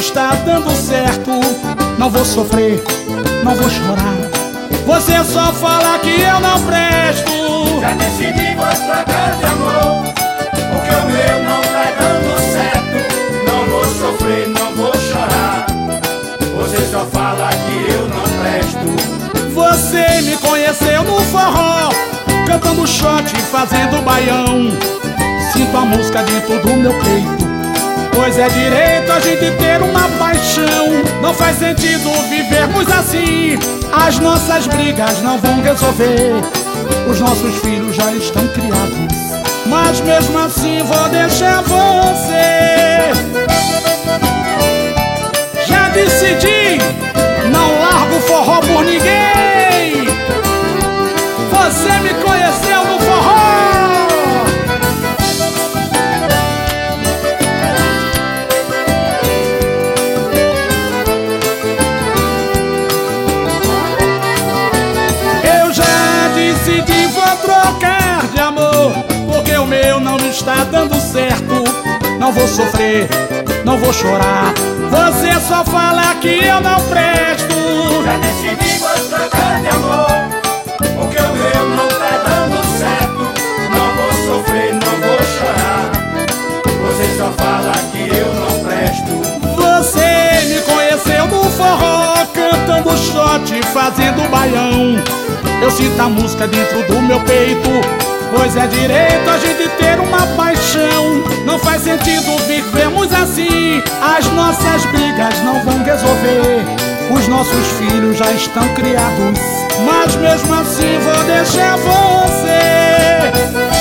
está dando certo. Não vou sofrer, não vou chorar. Você só fala que eu não presto. Já decidi, vou trocar de amor, porque o meu não tá dando certo. Não vou sofrer, não vou chorar. Você só fala que eu não presto. Você me conheceu no forró, cantando shot, fazendo baião. Sinto a música dentro do meu peito, pois é direito a gente ter uma paixão. Não faz sentido vivermos assim. As nossas brigas não vão resolver. Os nossos filhos já estão criados, mas mesmo assim vou deixar você. Já decidi, não largo o forró por ninguém. Você me conheceu no forró. Decidi, vou trocar de amor, porque o meu não está dando certo. Não vou sofrer, não vou chorar. Você só fala que eu não presto. Já decidi, vou trocar de amor, porque o meu não tá dando certo. Não vou sofrer, não vou chorar. Você só fala que eu não presto. Você me conheceu no forró, cantando shot, fazendo baião. Eu sinto a música dentro do meu peito, pois é direito a gente ter uma paixão. Não faz sentido vivermos assim. As nossas brigas não vão resolver. Os nossos filhos já estão criados, mas mesmo assim vou deixar você.